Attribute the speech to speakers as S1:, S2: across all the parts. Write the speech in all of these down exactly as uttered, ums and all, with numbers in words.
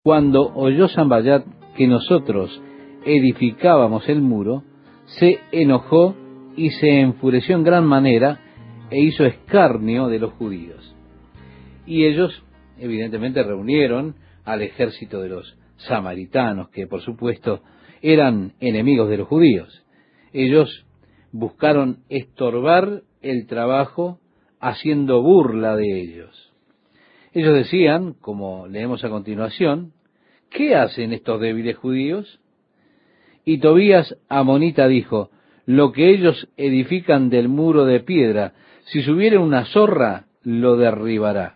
S1: Cuando oyó Sanballat que nosotros edificábamos el muro, se enojó y se enfureció en gran manera e hizo escarnio de los judíos. Y ellos, evidentemente, reunieron al ejército de los samaritanos, que por supuesto eran enemigos de los judíos. Ellos buscaron estorbar el trabajo haciendo burla de ellos. Ellos decían, como leemos a continuación, ¿qué hacen estos débiles judíos? Y Tobías amonita dijo, lo que ellos edifican del muro de piedra, si subiere una zorra, lo derribará.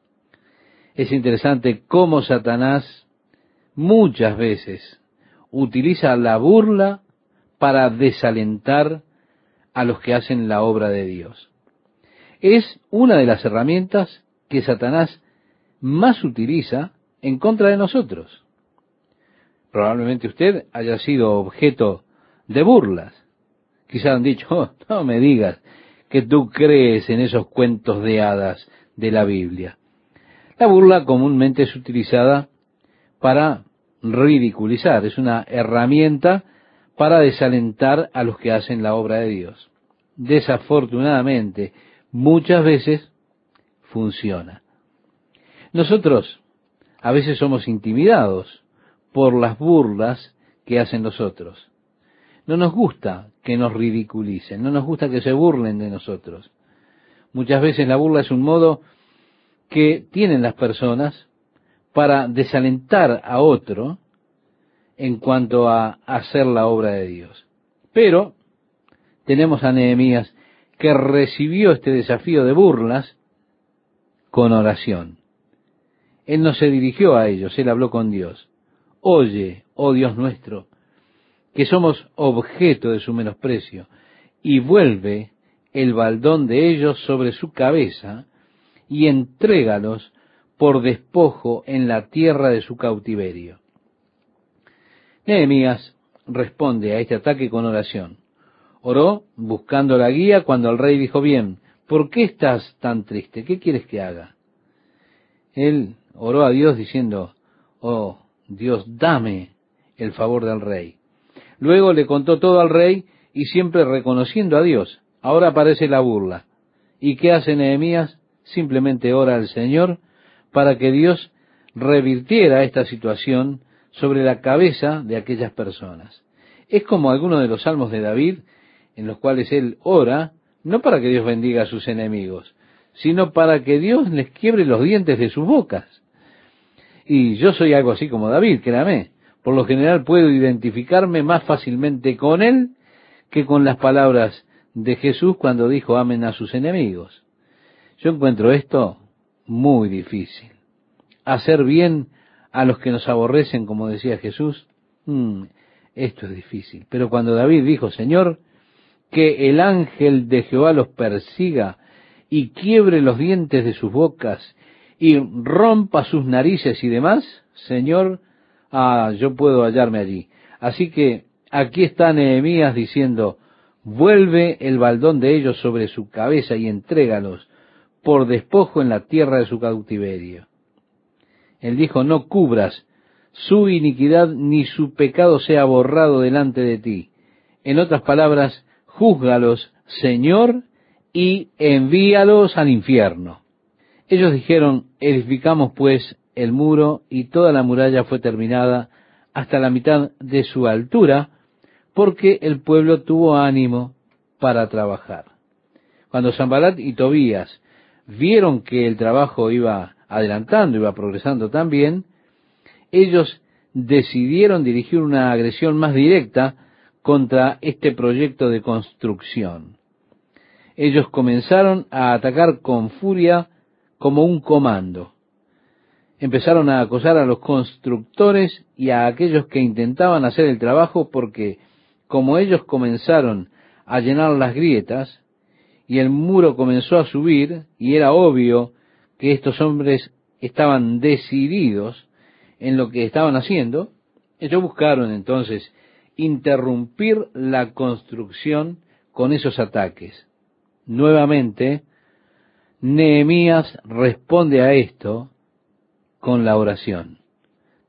S1: Es interesante cómo Satanás muchas veces utiliza la burla para desalentar a los que hacen la obra de Dios. Es una de las herramientas que Satanás más utiliza en contra de nosotros. Probablemente usted haya sido objeto de burlas. Quizá han dicho, oh, no me digas que tú crees en esos cuentos de hadas de la Biblia. La burla comúnmente es utilizada para ridiculizar, es una herramienta para desalentar a los que hacen la obra de Dios. Desafortunadamente, muchas veces funciona. Nosotros a veces somos intimidados por las burlas que hacen los otros. No nos gusta que nos ridiculicen, no nos gusta que se burlen de nosotros. Muchas veces la burla es un modo que tienen las personas para desalentar a otro en cuanto a hacer la obra de Dios. Pero tenemos a Nehemías que recibió este desafío de burlas con oración. Él no se dirigió a ellos, él habló con Dios. Oye, oh Dios nuestro, que somos objeto de su menosprecio, y vuelve el baldón de ellos sobre su cabeza, y entrégalos por despojo en la tierra de su cautiverio. Nehemías responde a este ataque con oración. Oró buscando la guía cuando el rey dijo, bien, ¿por qué estás tan triste? ¿Qué quieres que haga? Él oró a Dios diciendo, oh Dios, dame el favor del rey. Luego le contó todo al rey y siempre reconociendo a Dios. Ahora aparece la burla. ¿Y qué hace Nehemías? Simplemente ora al Señor para que Dios revirtiera esta situación sobre la cabeza de aquellas personas. Es como algunos de los salmos de David, en los cuales él ora, no para que Dios bendiga a sus enemigos, sino para que Dios les quiebre los dientes de sus bocas. Y yo soy algo así como David, créame. Por lo general puedo identificarme más fácilmente con él que con las palabras de Jesús cuando dijo amen a sus enemigos. Yo encuentro esto muy difícil. Hacer bien a los que nos aborrecen, como decía Jesús, hmm, esto es difícil. Pero cuando David dijo, Señor, que el ángel de Jehová los persiga y quiebre los dientes de sus bocas y rompa sus narices y demás, Señor, ah, yo puedo hallarme allí. Así que aquí está Nehemías diciendo, vuelve el baldón de ellos sobre su cabeza y entrégalos por despojo en la tierra de su cautiverio. Él dijo, no cubras su iniquidad ni su pecado sea borrado delante de ti. En otras palabras, júzgalos, Señor, y envíalos al infierno. Ellos dijeron, edificamos pues el muro y toda la muralla fue terminada hasta la mitad de su altura, porque el pueblo tuvo ánimo para trabajar. Cuando Sanballat y Tobías vieron que el trabajo iba adelantando, iba progresando también, ellos decidieron dirigir una agresión más directa contra este proyecto de construcción. Ellos comenzaron a atacar con furia como un comando. Empezaron a acosar a los constructores y a aquellos que intentaban hacer el trabajo porque, como ellos comenzaron a llenar las grietas y el muro comenzó a subir, y era obvio que estos hombres estaban decididos en lo que estaban haciendo, ellos buscaron entonces interrumpir la construcción con esos ataques. Nuevamente, Nehemías responde a esto con la oración.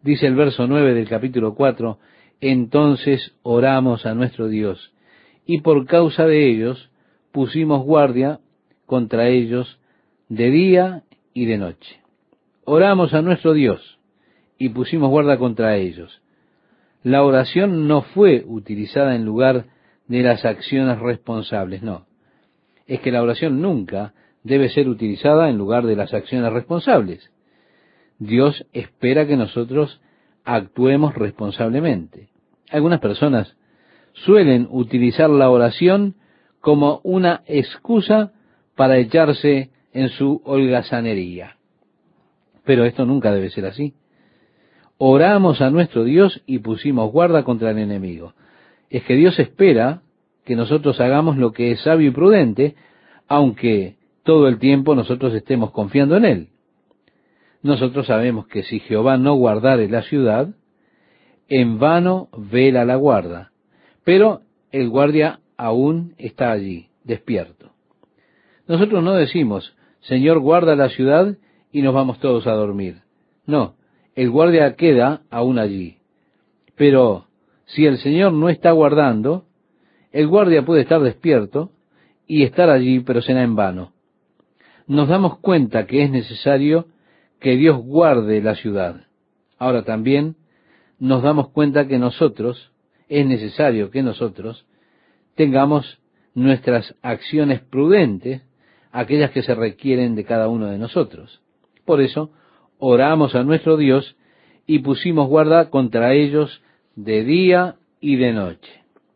S1: Dice el verso nueve del capítulo cuatro, entonces oramos a nuestro Dios, y por causa de ellos pusimos guardia contra ellos de día y de noche. Oramos a nuestro Dios y pusimos guarda contra ellos. La oración no fue utilizada en lugar de las acciones responsables, no. Es que la oración nunca debe ser utilizada en lugar de las acciones responsables. Dios espera que nosotros actuemos responsablemente. Algunas personas suelen utilizar la oración como una excusa para echarse en su holgazanería. Pero esto nunca debe ser así. Oramos a nuestro Dios y pusimos guarda contra el enemigo. Es que Dios espera que nosotros hagamos lo que es sabio y prudente, aunque todo el tiempo nosotros estemos confiando en Él. Nosotros sabemos que si Jehová no guardare la ciudad, en vano vela la guarda, pero el guardia aún está allí, despierto. Nosotros no decimos, Señor, guarda la ciudad y nos vamos todos a dormir. No, el guardia queda aún allí. Pero si el Señor no está guardando, el guardia puede estar despierto y estar allí, pero será en vano. Nos damos cuenta que es necesario que Dios guarde la ciudad. Ahora también nos damos cuenta que nosotros, es necesario que nosotros tengamos nuestras acciones prudentes, aquellas que se requieren de cada uno de nosotros. Por eso, oramos a nuestro Dios y pusimos guarda contra ellos de día y de noche.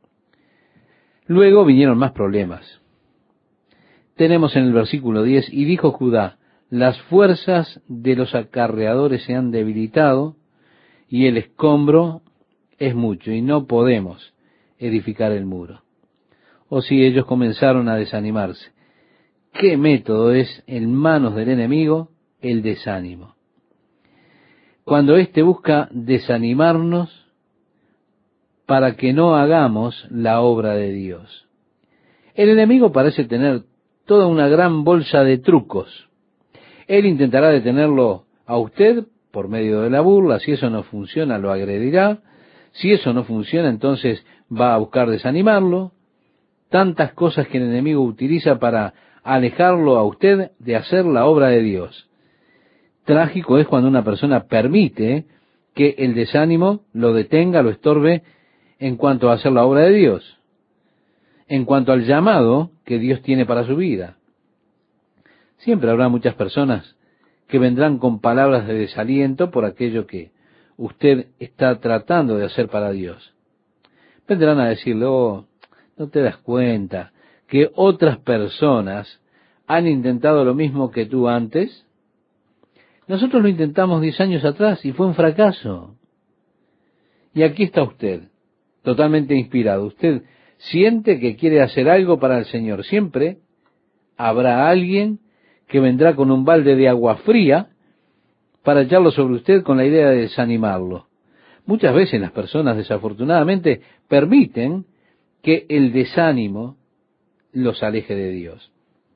S1: Luego vinieron más problemas. Tenemos en el versículo diez, y dijo Judá, las fuerzas de los acarreadores se han debilitado, y el escombro es mucho, y no podemos edificar el muro. O si ellos comenzaron a desanimarse. ¿Qué método es en manos del enemigo? El desánimo. Cuando éste busca desanimarnos para que no hagamos la obra de Dios. El enemigo parece tener toda una gran bolsa de trucos. Él intentará detenerlo a usted por medio de la burla. Si eso no funciona, lo agredirá. Si eso no funciona, entonces va a buscar desanimarlo. Tantas cosas que el enemigo utiliza para alejarlo a usted de hacer la obra de Dios. Trágico es cuando una persona permite que el desánimo lo detenga, lo estorbe en cuanto a hacer la obra de Dios, en cuanto al llamado que Dios tiene para su vida. Siempre habrá muchas personas que vendrán con palabras de desaliento por aquello que usted está tratando de hacer para Dios. Vendrán a decirle, oh, ¿no te das cuenta que otras personas han intentado lo mismo que tú antes? Nosotros lo intentamos diez años atrás y fue un fracaso. Y aquí está usted, totalmente inspirado. Usted siente que quiere hacer algo para el Señor. Siempre habrá alguien que vendrá con un balde de agua fría para echarlo sobre usted con la idea de desanimarlo. Muchas veces las personas desafortunadamente permiten que el desánimo los aleje de Dios.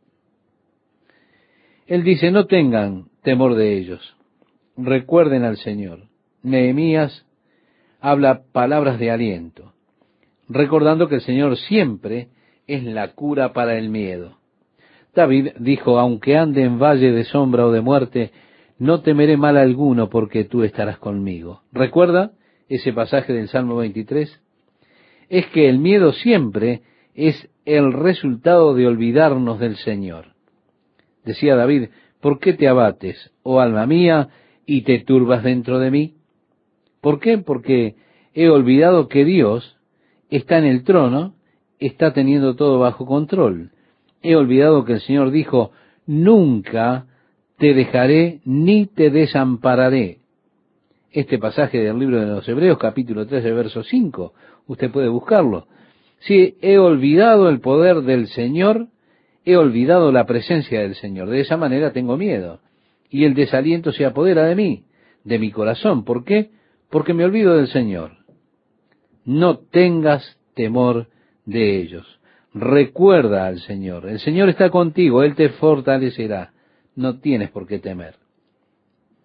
S1: Él dice, no tengan temor de ellos, recuerden al Señor. Nehemías habla palabras de aliento, recordando que el Señor siempre es la cura para el miedo. David dijo, aunque ande en valle de sombra o de muerte, no temeré mal alguno porque tú estarás conmigo. ¿Recuerda ese pasaje del Salmo veintitrés? Es que el miedo siempre es el resultado de olvidarnos del Señor. Decía David, ¿por qué te abates, oh alma mía, y te turbas dentro de mí? ¿Por qué? Porque he olvidado que Dios está en el trono, está teniendo todo bajo control. He olvidado que el Señor dijo, nunca te dejaré ni te desampararé. Este pasaje del libro de los Hebreos, capítulo tres, verso cinco, usted puede buscarlo. Si he olvidado el poder del Señor, he olvidado la presencia del Señor. De esa manera tengo miedo. Y el desaliento se apodera de mí, de mi corazón. ¿Por qué? Porque me olvido del Señor. No tengas temor de ellos. Recuerda al Señor. El Señor está contigo, Él te fortalecerá. No tienes por qué temer.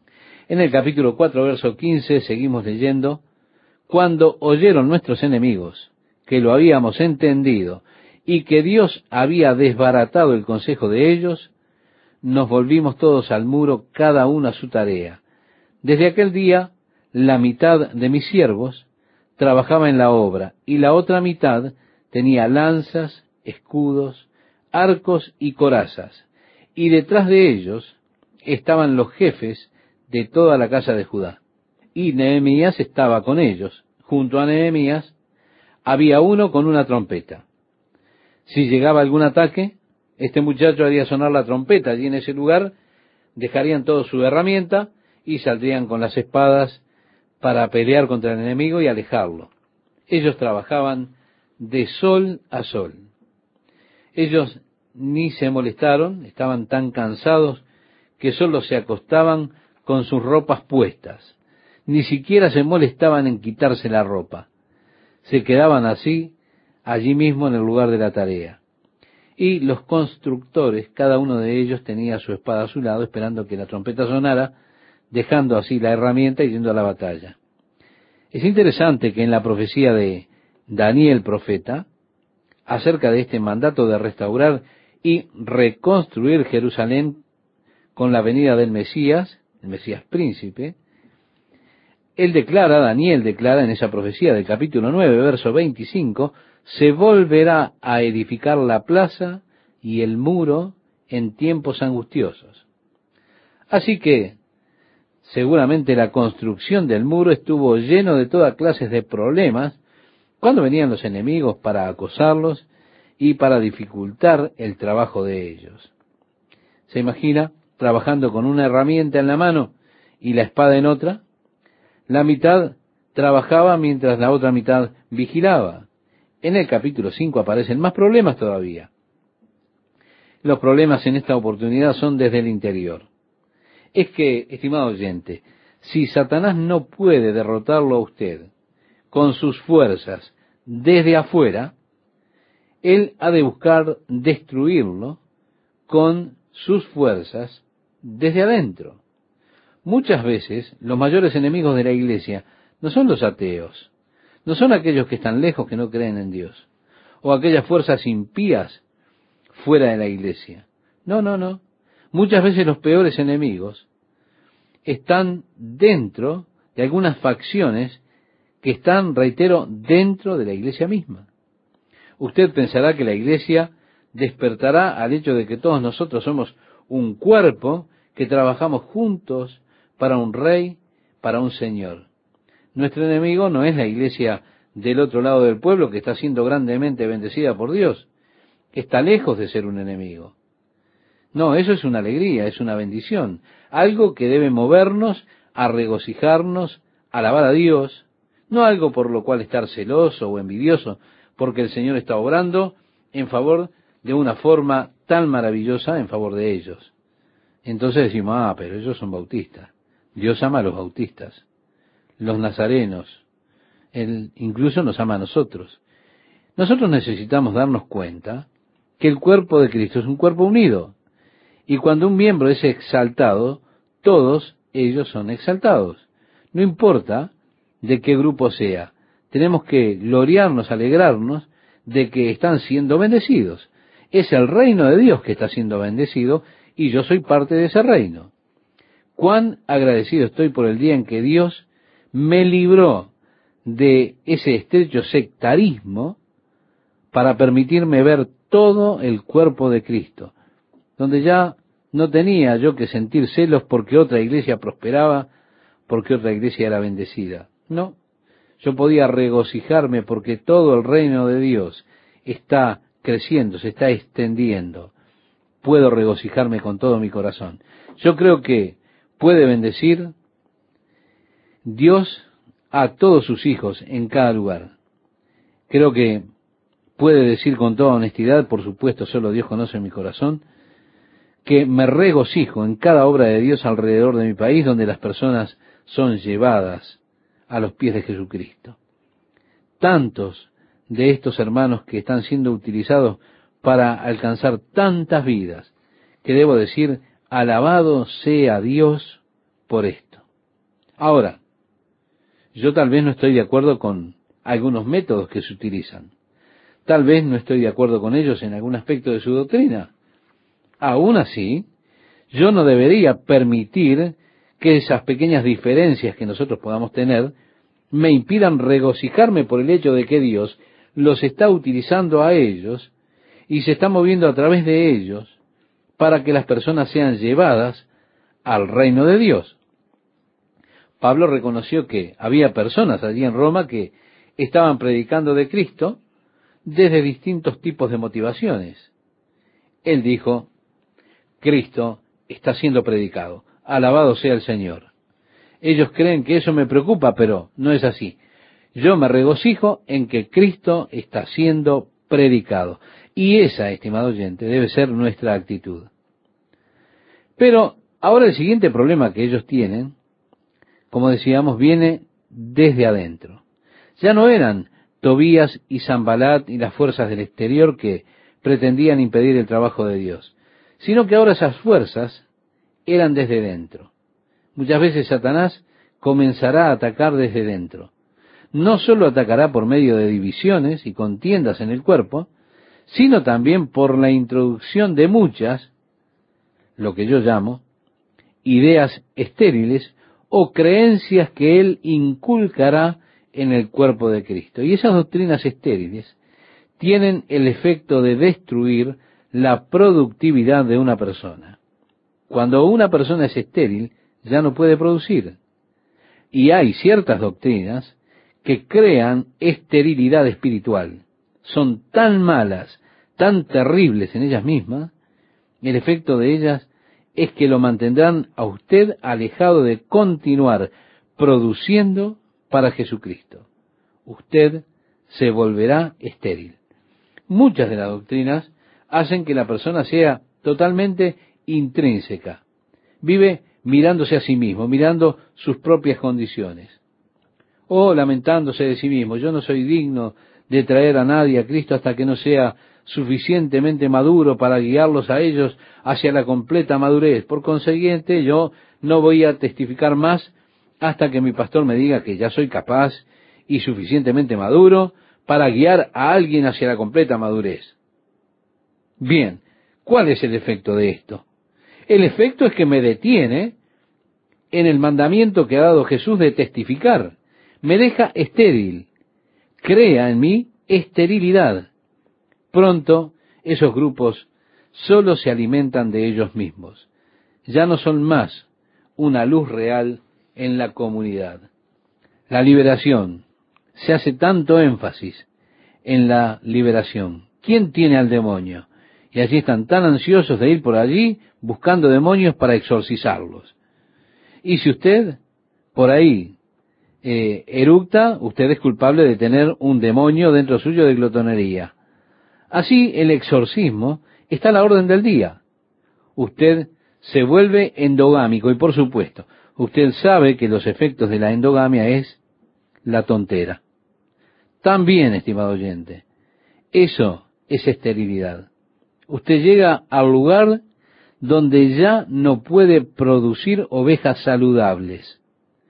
S1: En el capítulo cuatro, verso quince, seguimos leyendo: cuando oyeron nuestros enemigos que lo habíamos entendido y que Dios había desbaratado el consejo de ellos, nos volvimos todos al muro, cada uno a su tarea. Desde aquel día, la mitad de mis siervos trabajaba en la obra, y la otra mitad tenía lanzas, escudos, arcos y corazas, y detrás de ellos estaban los jefes de toda la casa de Judá. Y Nehemías estaba con ellos. Junto a Nehemías había uno con una trompeta. Si llegaba algún ataque, este muchacho haría sonar la trompeta, y en ese lugar dejarían toda su herramienta y saldrían con las espadas para pelear contra el enemigo y alejarlo. Ellos trabajaban de sol a sol. Ellos ni se molestaron, estaban tan cansados que solo se acostaban con sus ropas puestas. Ni siquiera se molestaban en quitarse la ropa. Se quedaban así, allí mismo en el lugar de la tarea. Y los constructores, cada uno de ellos tenía su espada a su lado, esperando que la trompeta sonara, dejando así la herramienta y yendo a la batalla. Es interesante que en la profecía de Daniel profeta, acerca de este mandato de restaurar y reconstruir Jerusalén con la venida del Mesías, el Mesías príncipe, él declara, Daniel declara en esa profecía del capítulo nueve, verso veinticinco, se volverá a edificar la plaza y el muro en tiempos angustiosos. Así que, seguramente la construcción del muro estuvo lleno de toda clase de problemas cuando venían los enemigos para acosarlos y para dificultar el trabajo de ellos. ¿Se imagina trabajando con una herramienta en la mano y la espada en otra? La mitad trabajaba mientras la otra mitad vigilaba. En el capítulo cinco aparecen más problemas todavía. Los problemas en esta oportunidad son desde el interior. Es que, estimado oyente, si Satanás no puede derrotarlo a usted con sus fuerzas desde afuera, él ha de buscar destruirlo con sus fuerzas desde adentro. Muchas veces los mayores enemigos de la iglesia no son los ateos, no son aquellos que están lejos, que no creen en Dios, o aquellas fuerzas impías fuera de la iglesia. No, no, no. Muchas veces los peores enemigos están dentro de algunas facciones que están, reitero, dentro de la iglesia misma. Usted pensará que la iglesia despertará al hecho de que todos nosotros somos un cuerpo que trabajamos juntos para un rey, para un señor. Nuestro enemigo no es la iglesia del otro lado del pueblo que está siendo grandemente bendecida por Dios. Está lejos de ser un enemigo. No, eso es una alegría, es una bendición. Algo que debe movernos a regocijarnos, a alabar a Dios. No algo por lo cual estar celoso o envidioso, porque el Señor está obrando en favor de una forma tan maravillosa en favor de ellos. Entonces decimos, ah, pero ellos son bautistas. Dios ama a los bautistas, los nazarenos. Él incluso nos ama a nosotros. Nosotros necesitamos darnos cuenta que el cuerpo de Cristo es un cuerpo unido. Y cuando un miembro es exaltado, todos ellos son exaltados. No importa de qué grupo sea. Tenemos que gloriarnos, alegrarnos de que están siendo bendecidos. Es el reino de Dios que está siendo bendecido y yo soy parte de ese reino. Cuán agradecido estoy por el día en que Dios me libró de ese estrecho sectarismo para permitirme ver todo el cuerpo de Cristo, donde ya no tenía yo que sentir celos porque otra iglesia prosperaba, porque otra iglesia era bendecida. No, yo podía regocijarme porque todo el reino de Dios está creciendo, se está extendiendo. Puedo regocijarme con todo mi corazón. Yo creo que puede bendecir Dios a todos sus hijos en cada lugar. Creo que puede decir con toda honestidad, por supuesto solo Dios conoce mi corazón, que me regocijo en cada obra de Dios alrededor de mi país, donde las personas son llevadas a los pies de Jesucristo. Tantos de estos hermanos que están siendo utilizados para alcanzar tantas vidas, que debo decir, alabado sea Dios por esto. Ahora, yo tal vez no estoy de acuerdo con algunos métodos que se utilizan. Tal vez no estoy de acuerdo con ellos en algún aspecto de su doctrina. Aún así, yo no debería permitir que esas pequeñas diferencias que nosotros podamos tener me impidan regocijarme por el hecho de que Dios los está utilizando a ellos y se está moviendo a través de ellos para que las personas sean llevadas al reino de Dios. Pablo reconoció que había personas allí en Roma que estaban predicando de Cristo desde distintos tipos de motivaciones. Él dijo, Cristo está siendo predicado, alabado sea el Señor. Ellos creen que eso me preocupa, pero no es así. Yo me regocijo en que Cristo está siendo predicado. Y esa, estimado oyente, debe ser nuestra actitud. Pero ahora el siguiente problema que ellos tienen, como decíamos, viene desde adentro. Ya no eran Tobías y Sanbalat y las fuerzas del exterior que pretendían impedir el trabajo de Dios, sino que ahora esas fuerzas eran desde dentro. Muchas veces Satanás comenzará a atacar desde dentro. No solo atacará por medio de divisiones y contiendas en el cuerpo, sino también por la introducción de muchas, lo que yo llamo, ideas estériles o creencias que él inculcará en el cuerpo de Cristo. Y esas doctrinas estériles tienen el efecto de destruir la productividad de una persona. Cuando una persona es estéril, ya no puede producir. Y hay ciertas doctrinas que crean esterilidad espiritual. Son tan malas, tan terribles en ellas mismas, el efecto de ellas es que lo mantendrán a usted alejado de continuar produciendo para Jesucristo. Usted se volverá estéril. Muchas de las doctrinas hacen que la persona sea totalmente intrínseca. Vive mirándose a sí mismo, mirando sus propias condiciones. O lamentándose de sí mismo. Yo no soy digno de traer a nadie a Cristo hasta que no sea suficientemente maduro para guiarlos a ellos hacia la completa madurez. Por consiguiente, yo no voy a testificar más hasta que mi pastor me diga que ya soy capaz y suficientemente maduro para guiar a alguien hacia la completa madurez. Bien, ¿cuál es el efecto de esto? El efecto es que me detiene en el mandamiento que ha dado Jesús de testificar. Me deja estéril. Crea en mí esterilidad. Pronto, esos grupos solo se alimentan de ellos mismos. Ya no son más una luz real en la comunidad. La liberación. Se hace tanto énfasis en la liberación. ¿Quién tiene al demonio? Y allí están tan ansiosos de ir por allí buscando demonios para exorcizarlos. Y si usted por ahí eh, eructa, usted es culpable de tener un demonio dentro suyo de glotonería. Así el exorcismo está a la orden del día. Usted se vuelve endogámico y por supuesto, usted sabe que los efectos de la endogamia es la tontera. También, estimado oyente, eso es esterilidad. Usted llega al lugar donde ya no puede producir ovejas saludables.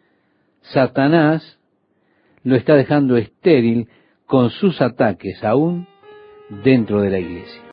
S1: Satanás lo está dejando estéril con sus ataques aún dentro de la iglesia.